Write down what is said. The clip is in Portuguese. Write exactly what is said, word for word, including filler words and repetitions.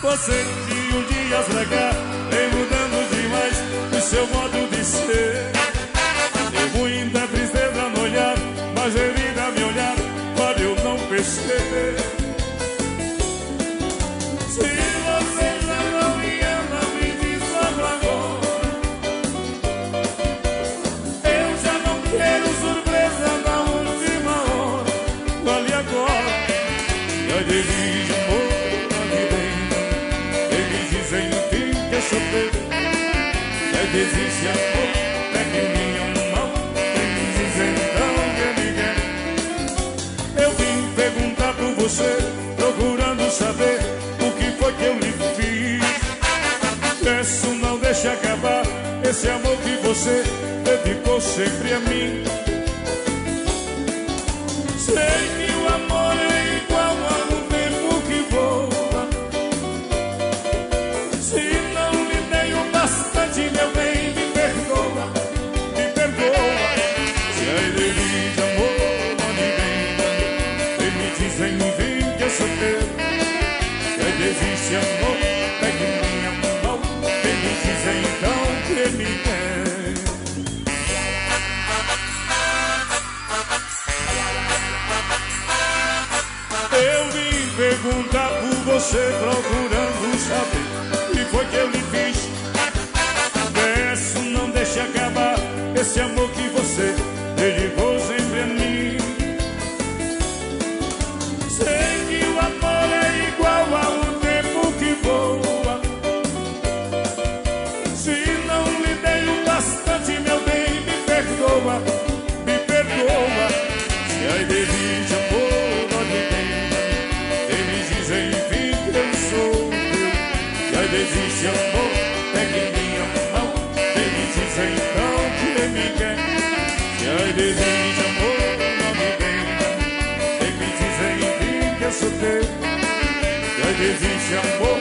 Você de um dia pra cá vem mudando demais o seu modo de ser. Tem muita tristeza no olhar, mas evita me olhar para eu não perceber. Se você já não me ama, me diz logo agora. Eu já não quero surpresa na última hora. Vale agora, já dirige amor. Se existe amor, pegue minha mão, me diz então que me quer. Eu vim perguntar por você, procurando saber o que foi que eu lhe fiz. Peço, não deixe acabar esse amor que você dedicou sempre a mim. Sei que o amor é igual ao tempo que voa. Se não lhe dei o bastante, meu bem, me perdoa, me perdoa. Se a ideia de amor não lhe vem, e me dizem vem que eu sou teu. Se a existe amor, pegue minha mão, e me dizem então que me quer. Eu vim perguntar por você, procurando saber o que foi que eu lhe fiz. Peço, não deixe acabar esse amor que você dedicou sempre a mim. Sei que o amor é igual ao tempo que voa. Se não lhe dei o bastante, meu bem, me perdoa, me perdoa. Se a ideia de amor não lhe tem, eles dizem enfim que eu sou teu. Se a ideia de amor, pegue minha mão, ele diz então que me quer. Se a ideia de amor não me vem, ele diz enfim que eu sou teu. Se a ideia de amor